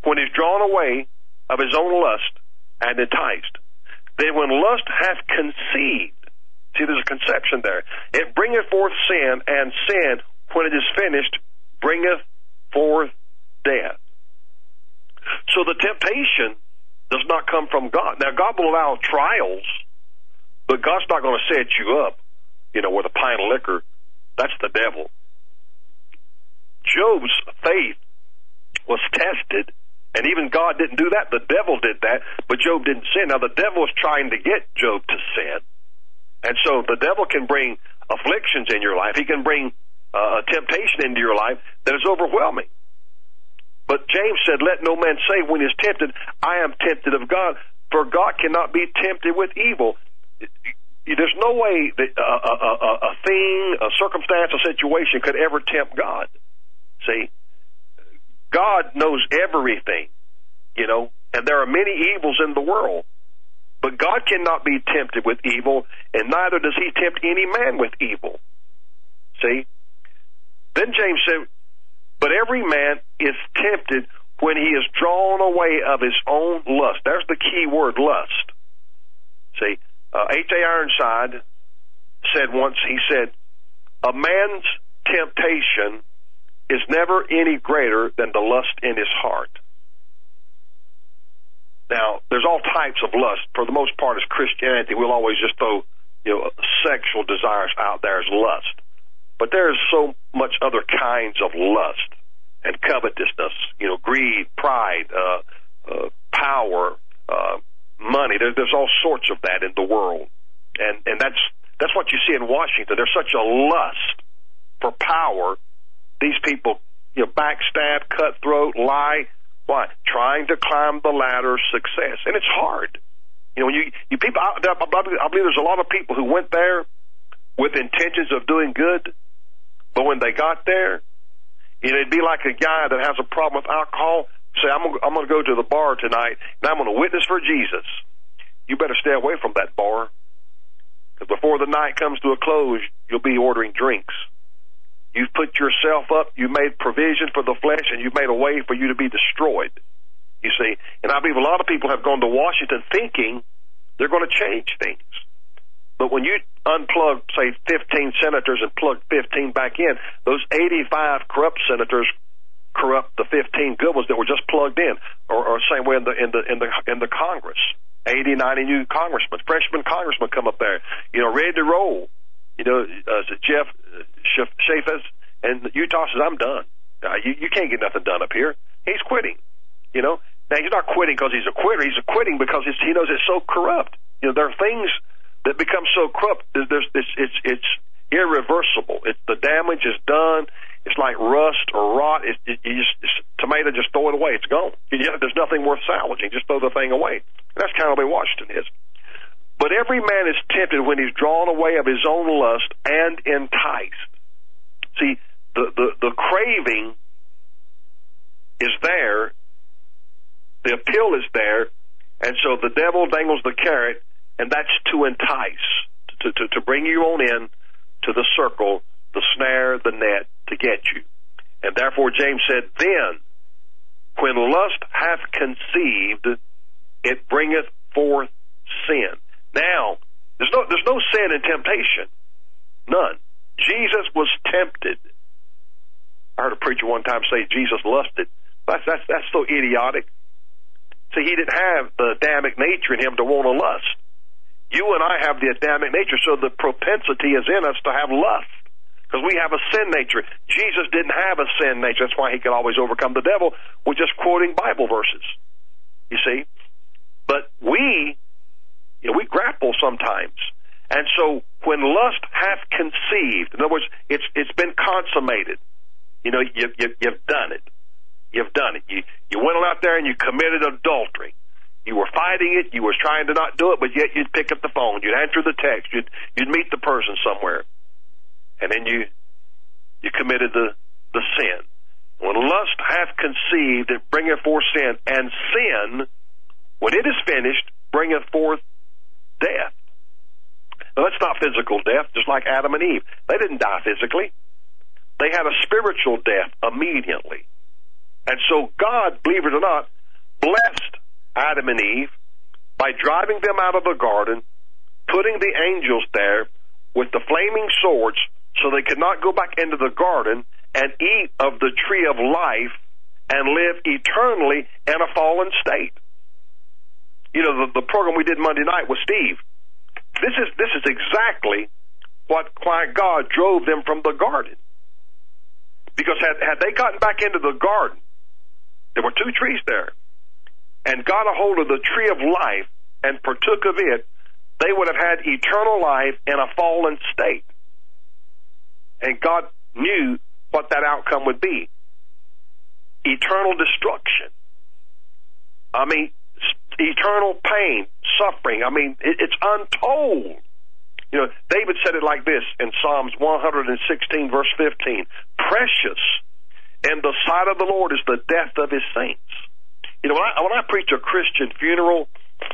when he's drawn away of his own lust and enticed. Then when lust hath conceived, see, there's a conception there, it bringeth forth sin, and sin, when it is finished, bringeth forth death. So the temptation does not come from God. Now, God will allow trials, but God's not going to set you up, you know, with a pint of liquor. That's the devil. Job's faith was tested, and even God didn't do that. The devil did that, but Job didn't sin. Now, the devil is trying to get Job to sin, and so the devil can bring afflictions in your life. He can bring uh, a temptation into your life that is overwhelming. But James said, let no man say when he is tempted, I am tempted of God, for God cannot be tempted with evil. There's no way that a, a, a, a thing, a circumstance, a situation could ever tempt God. See, God knows everything, you know, and there are many evils in the world. But God cannot be tempted with evil, and neither does he tempt any man with evil. See? Then James said, but every man is tempted when he is drawn away of his own lust. There's the key word, lust. See, uh, H A Ironside said once, he said, a man's temptation is never any greater than the lust in his heart. Now, there's all types of lust. For the most part, as Christianity, we'll always just throw, you know, sexual desires out there as lust. But there's so much other kinds of lust and covetousness, you know, greed, pride, uh, uh, power, uh, money. There, there's all sorts of that in the world. And, and that's, that's what you see in Washington. There's such a lust for power. These people, you know, backstab, cutthroat, lie. Why? Trying to climb the ladder of success. And it's hard. You know, when you, you people, I, I believe there's a lot of people who went there with intentions of doing good, but when they got there, you know, it'd be like a guy that has a problem with alcohol. Say, I'm gonna, I'm going to go to the bar tonight, and I'm going to witness for Jesus. You better stay away from that bar, because before the night comes to a close, you'll be ordering drinks. You've put yourself up, you made provision for the flesh, and you've made a way for you to be destroyed. You see, and I believe a lot of people have gone to Washington thinking they're going to change things. But when you unplug, say, fifteen senators and plug fifteen back in, those eighty-five corrupt senators corrupt the fifteen good ones that were just plugged in, or, or same way in the in the in the in the Congress, eighty, ninety new congressmen, freshman congressmen come up there, you know, ready to roll. You know, uh, Jeff uh, Shafis and Utah says, I'm done. Uh, you, you can't get nothing done up here. He's quitting. You know, now he's not quitting because he's a quitter. He's quitting because it's, he knows it's so corrupt. You know, there are things that become so corrupt. There's, there's, it's, it's, it's irreversible. It, the damage is done. It's like rust or rot. It, it, you just, it's, tomato, just throw it away. It's gone. You know, there's nothing worth salvaging. Just throw the thing away. And that's kind of the way Washington is. But every man is tempted when he's drawn away of his own lust and enticed. See, the, the, the craving is there, the appeal is there, and so the devil dangles the carrot, and that's to entice, to, to, to bring you on in to the circle, the snare, the net, to get you. And therefore James said, then, when lust hath conceived, it bringeth forth sin. Now, there's no there's no sin in temptation. None. Jesus was tempted. I heard a preacher one time say Jesus lusted. That's that's that's so idiotic. See, he didn't have the Adamic nature in him to want to lust. You and I have the Adamic nature, so the propensity is in us to have lust, because we have a sin nature. Jesus didn't have a sin nature. That's why he could always overcome the devil with just quoting Bible verses. You see? But we... You know, we grapple sometimes. And so when lust hath conceived, in other words, it's it's been consummated. You know, you, you, you've done it. You've done it. You, you went out there and you committed adultery. You were fighting it. You were trying to not do it, but yet you'd pick up the phone. You'd answer the text. You'd, you'd meet the person somewhere. And then you you committed the, the sin. When lust hath conceived, it bringeth forth sin. And sin, when it is finished, bringeth forth death. Now, that's not physical death, just like Adam and Eve. They didn't die physically. They had a spiritual death immediately. And so God, believe it or not, blessed Adam and Eve by driving them out of the garden, putting the angels there with the flaming swords so they could not go back into the garden and eat of the tree of life and live eternally in a fallen state. You know, the, the program we did Monday night with Steve, this is this is exactly what why God drove them from the garden. Because had, had they gotten back into the garden, there were two trees there, and got a hold of the tree of life and partook of it, they would have had eternal life in a fallen state. And God knew what that outcome would be. Eternal destruction. I mean, eternal pain, suffering. I mean, it, it's untold. You know, David said it like this in Psalms one sixteen, verse fifteen. Precious in the sight of the Lord is the death of his saints. You know, when I, when I preach a Christian funeral,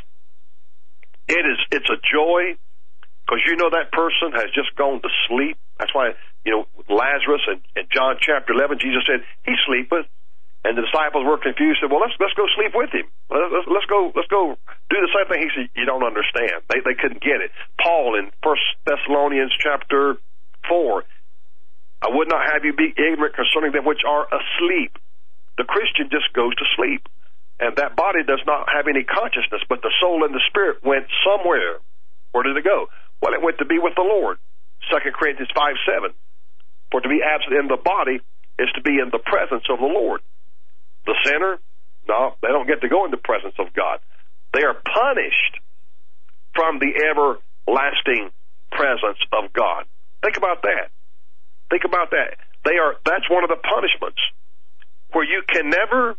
it is, it's a joy, because you know that person has just gone to sleep. That's why, you know, Lazarus in, in John chapter eleven, Jesus said, he sleepeth. And the disciples were confused. Said, "Well, let's let's go sleep with him. Let's, let's go let's go do the same thing." He said, "You don't understand." They they couldn't get it. Paul in First Thessalonians chapter four, "I would not have you be ignorant concerning them which are asleep." The Christian just goes to sleep, and that body does not have any consciousness. But the soul and the spirit went somewhere. Where did it go? Well, it went to be with the Lord. Second Corinthians five seven. For to be absent in the body is to be in the presence of the Lord. The sinner, no, they don't get to go in the presence of God. They are punished from the everlasting presence of God. Think about that. Think about that. They are. That's one of the punishments where you can never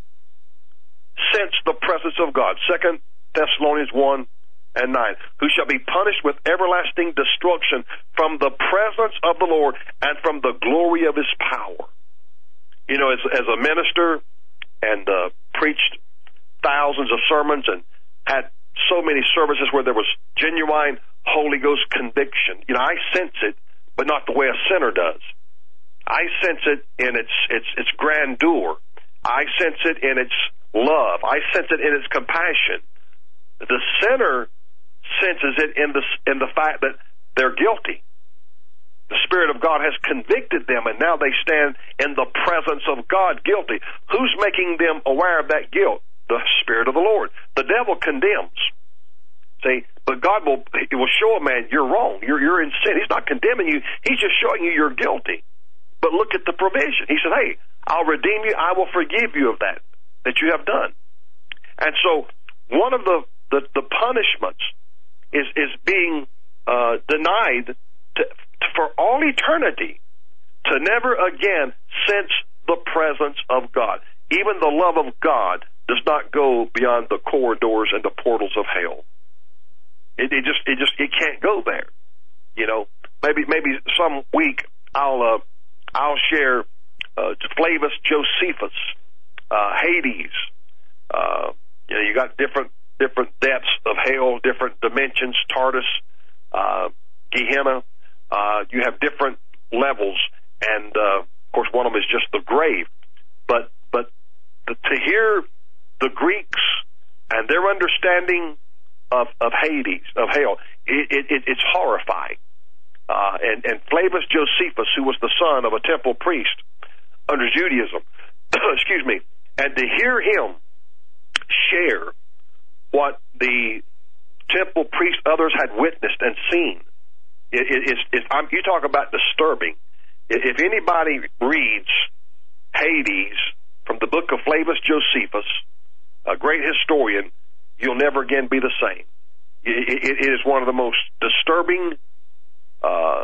sense the presence of God. Second Thessalonians one and nine. Who shall be punished with everlasting destruction from the presence of the Lord and from the glory of his power. You know, as, as a minister, and uh, preached thousands of sermons and had so many services where there was genuine Holy Ghost conviction. You know, I sense it, but not the way a sinner does. I sense it in its its its grandeur. I sense it in its love. I sense it in its compassion. The sinner senses it in the in the fact that they're guilty. The Spirit of God has convicted them, and now they stand in the presence of God guilty. Who's making them aware of that guilt? The Spirit of the Lord. The devil condemns. See, but God will, he will show a man, you're wrong, you're, you're in sin. He's not condemning you, he's just showing you you're guilty. But look at the provision. He said, hey, I'll redeem you, I will forgive you of that, that you have done. And so, one of the, the, the punishments is, is being uh, denied to for all eternity, to never again sense the presence of God. Even the love of God does not go beyond the corridors and the portals of hell. It, it just, it just, it can't go there. You know, maybe, maybe some week I'll, uh, I'll share uh, Flavus Josephus, uh, Hades. Uh, you know, you got different, different depths of hell, different dimensions, Tartarus, uh, Gehenna. Uh, you have different levels, and uh, of course, one of them is just the grave. But but the, to hear the Greeks and their understanding of, of Hades, of hell, it, it, it's horrifying. Uh, and, and Flavus Josephus, who was the son of a temple priest under Judaism, excuse me, and to hear him share what the temple priests, others had witnessed and seen. It, it, it's, it's, I'm, you talk about disturbing. If anybody reads Hades from the book of Flavus Josephus, a great historian, you'll never again be the same. It, it, it is one of the most disturbing uh,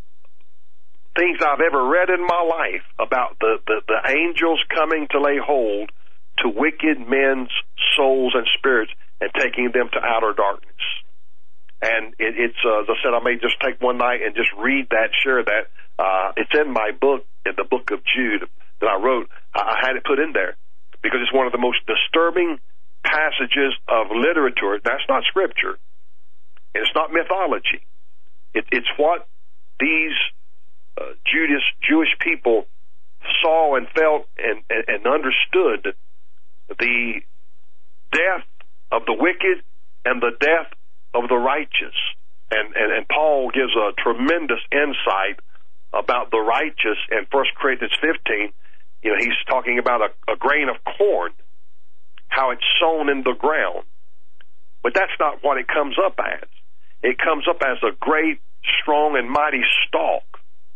things I've ever read in my life about the, the, the angels coming to lay hold to wicked men's souls and spirits and taking them to outer darkness. And it, it's, uh, as I said, I may just take one night and just read that, share that. Uh, it's in my book, in the book of Jude that I wrote. I, I had it put in there because it's one of the most disturbing passages of literature. That's not scripture. And it's not mythology. It, it's what these uh, Judas, Jewish people saw and felt and, and, and understood the death of the wicked and the death of the righteous. And, and, and Paul gives a tremendous insight about the righteous in First Corinthians fifteen. You know, he's talking about a, a grain of corn, how it's sown in the ground. But that's not what it comes up as. It comes up as a great, strong, and mighty stalk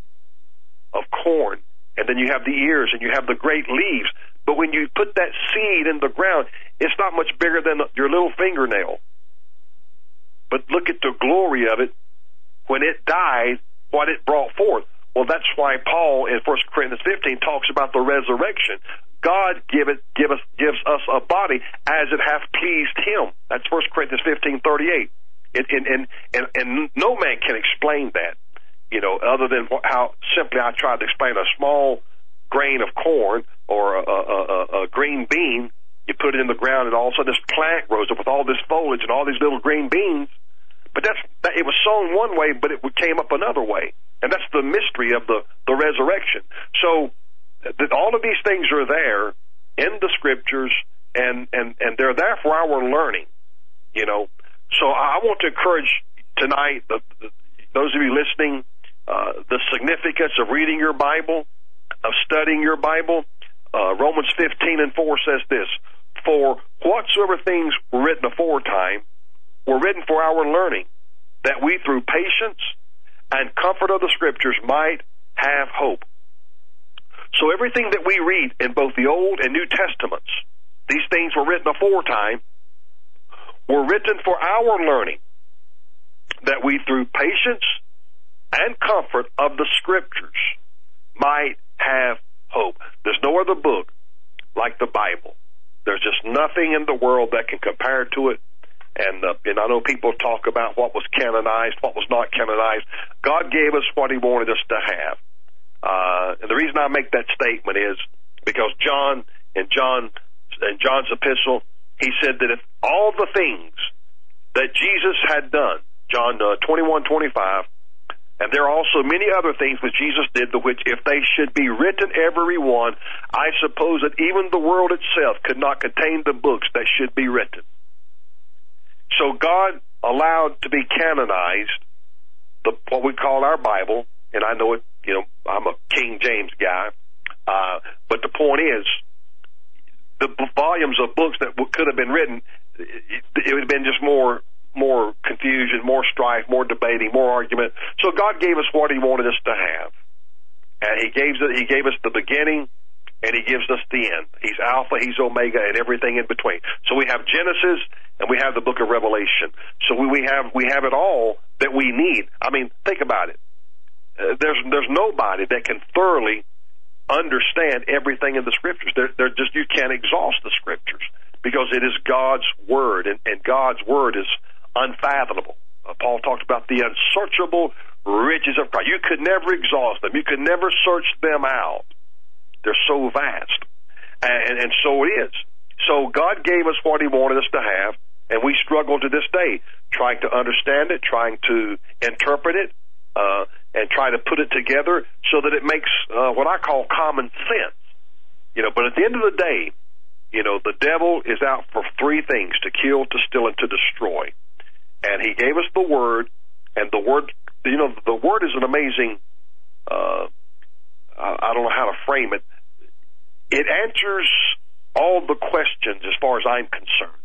of corn. And then you have the ears and you have the great leaves. But when you put that seed in the ground, it's not much bigger than your little fingernail. But look at the glory of it. When it died, what it brought forth. Well, that's why Paul in First Corinthians fifteen talks about the resurrection. God give it, give us, gives us a body as it hath pleased Him. That's First Corinthians fifteen thirty-eight. And, and, and, and, and no man can explain that, you know, other than how simply I tried to explain a small grain of corn or a, a, a, a green bean. You put it in the ground, and all of a sudden this plant grows up with all this foliage and all these little green beans. But that's that, it was sown one way, but it came up another way, and that's the mystery of the, the resurrection. So that all of these things are there in the Scriptures, and, and, and they're there for our learning, you know. So I want to encourage tonight, the, the, those of you listening, uh, the significance of reading your Bible, of studying your Bible. Uh, Romans fifteen and four says this, for whatsoever things were written aforetime were written for our learning, that we through patience and comfort of the Scriptures might have hope. So everything that we read in both the Old and New Testaments, these things were written aforetime, were written for our learning, that we through patience and comfort of the Scriptures might have hope. There's no other book like the Bible. There's just nothing in the world that can compare to it. And, uh, and I know people talk about what was canonized, what was not canonized. God gave us what He wanted us to have. Uh, and the reason I make that statement is because John, in John, in John's epistle, he said that if all the things that Jesus had done, John uh, twenty-one twenty-five, and there are also many other things which Jesus did, the which if they should be written every one, I suppose that even the world itself could not contain the books that should be written. So God allowed to be canonized the what we call our Bible, and I know it, you know, I'm a King James guy, uh, but the point is, the volumes of books that could have been written, it, it would have been just more more confusion, more strife, more debating, more argument. So God gave us what He wanted us to have, and He gave He gave us the beginning, and He gives us the end. He's Alpha, He's Omega, and everything in between. So we have Genesis, and we have the Book of Revelation. So we, we have we have it all that we need. I mean, think about it. Uh, there's there's nobody that can thoroughly understand everything in the Scriptures. They're, they're just you can't exhaust the Scriptures because it is God's Word, and, and God's Word is unfathomable. Uh, Paul talked about the unsearchable riches of Christ. You could never exhaust them. You could never search them out. They're so vast, and, and so it is. So God gave us what He wanted us to have, and we struggle to this day trying to understand it, trying to interpret it, uh, and try to put it together so that it makes uh, what I call common sense. You know, but at the end of the day, you know, the devil is out for three things: to kill, to steal, and to destroy. And he gave us the Word, and the Word, you know, the Word is an amazing, uh, I don't know how to frame it. It answers all the questions as far as I'm concerned.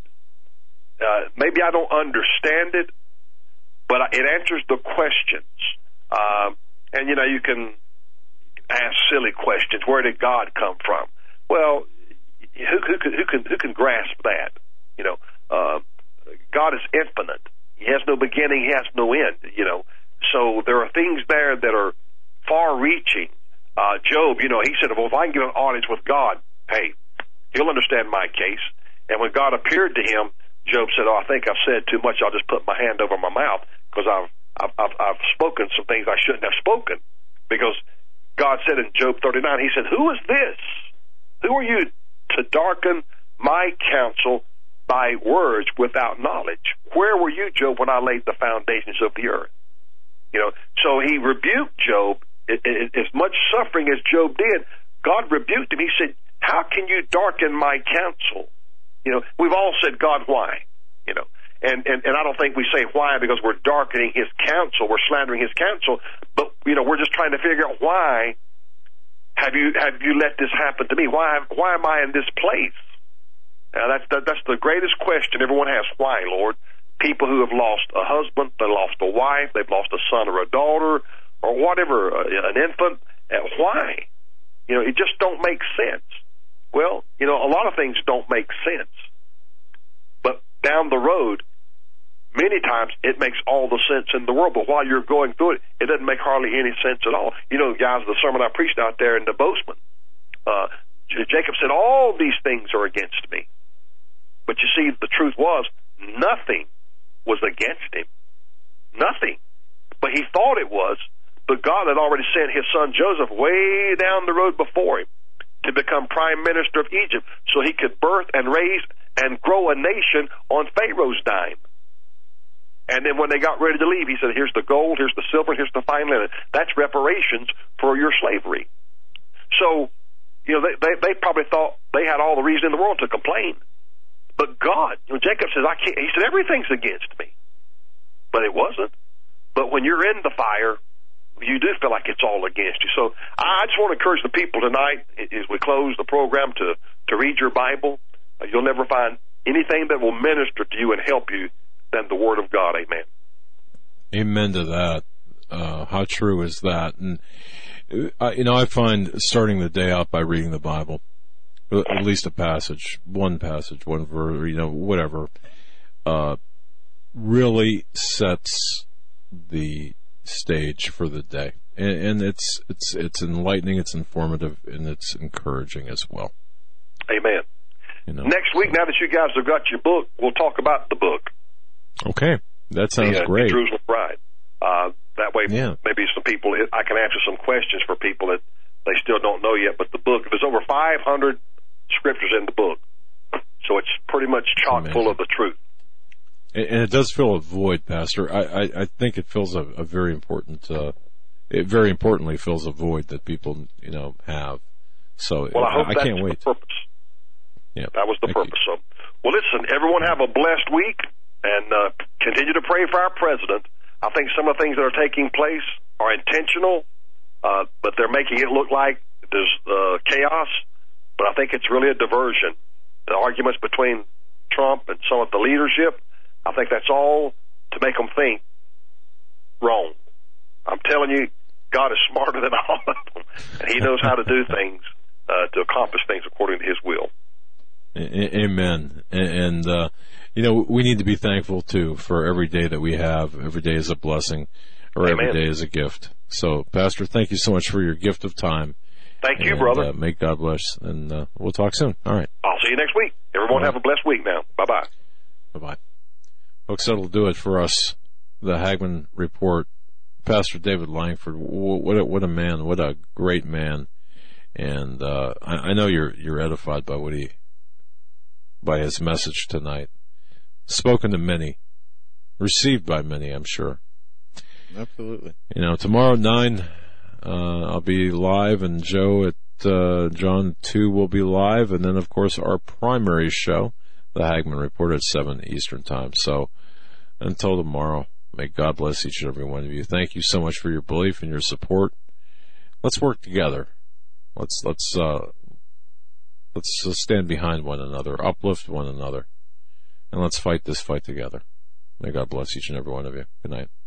Uh, maybe I don't understand it, but it answers the questions. Uh, and, you know, you can ask silly questions. Where did God come from? Well, who, who, can, who, can, who can grasp that? You know, uh, God is infinite. He has no beginning. He has no end, you know. So there are things there that are far-reaching. Uh, Job, you know, he said, well, if I can get an audience with God, hey, He'll understand my case. And when God appeared to him, Job said, oh, I think I've said too much. I'll just put my hand over my mouth because I've, I've, I've, I've spoken some things I shouldn't have spoken. Because God said in Job thirty-nine, He said, who is this? Who are you to darken my counsel by words without knowledge? Where were you, Job, when I laid the foundations of the earth? You know, so He rebuked Job. It, it, as much suffering as Job did, God rebuked him. He said, how can you darken my counsel? You know, we've all said, God, why? You know, and, and, and I don't think we say why because we're darkening his counsel, we're slandering his counsel, but, you know, we're just trying to figure out why have you, have you let this happen to me? Why, why am I in this place? Now, that's, that, that's the greatest question everyone has. Why, Lord? People who have lost a husband, they lost a wife, they've lost a son or a daughter, or whatever, uh, an infant. Uh, why? You know, it just don't make sense. Well, you know, a lot of things don't make sense. But down the road, many times it makes all the sense in the world. But while you're going through it, it doesn't make hardly any sense at all. You know, guys, the sermon I preached out there in the Bozeman, uh, Jacob said, all these things are against me. But you see, the truth was, nothing was against him. Nothing. But he thought it was. But God had already sent his son Joseph way down the road before him to become prime minister of Egypt so he could birth and raise and grow a nation on Pharaoh's dime. And then when they got ready to leave, he said, here's the gold, here's the silver, here's the fine linen. That's reparations for your slavery. So, you know, they, they, they probably thought they had all the reason in the world to complain. But God, you know, Jacob says, I can't, he said, everything's against me. But it wasn't. But when you're in the fire, you do feel like it's all against you. So I just want to encourage the people tonight, as we close the program, to, to read your Bible. Uh, you'll never find anything that will minister to you and help you than the Word of God. Amen. Amen to that. Uh, how true is that? And, uh, you know, I find starting the day out by reading the Bible, at least a passage, one passage, one verse, you know, whatever, uh, really sets the stage for the day. And, and it's, it's, it's enlightening, it's informative, and it's encouraging as well. Amen. You know, Next week, so. Now that you guys have got your book, we'll talk about the book. Okay. That sounds the, uh, great. The Jerusalem Bride. Uh, that way, yeah. maybe some people, I can answer some questions for people that they still don't know yet. But the book, there's over five hundred scriptures in the book. So it's pretty much chock full of the truth. And it does fill a void, Pastor. I, I, I think it fills a, a very important, uh, it very importantly fills a void that people, you know, have. So well, I, hope I that's can't wait. The purpose. Yeah, that was the Thank purpose. You. So, well, listen, everyone have a blessed week and uh, continue to pray for our president. I think some of the things that are taking place are intentional, uh, but they're making it look like there's uh, chaos. But I think it's really a diversion. The arguments between Trump and some of the leadership, I think that's all to make them think wrong. I'm telling you, God is smarter than all of them, and he knows how to do things uh, to accomplish things according to his will. Amen. And, uh, you know, we need to be thankful, too, for every day that we have. Every day is a blessing, or Amen. Every day is a gift. So, Pastor, thank you so much for your gift of time. Thank you, and, brother. Uh, may God bless, and uh, we'll talk soon. All right. I'll see you next week. Everyone right. have a blessed week now. Bye-bye. Bye-bye. Folks, that'll do it for us. The Hagmann Report. Pastor David Langford, what a, what a man, what a great man. And uh, I, I know you're you're edified by what he, by his message tonight. Spoken to many, received by many, I'm sure. Absolutely. You know, tomorrow at nine, uh, I'll be live, and Joe at uh, John two will be live, and then of course our primary show, the Hagmann Report, at seven Eastern Time. So until tomorrow, may God bless each and every one of you. Thank you so much for your belief and your support. Let's work together. Let's let's uh, let's stand behind one another, uplift one another, and let's fight this fight together. May God bless each and every one of you. Good night.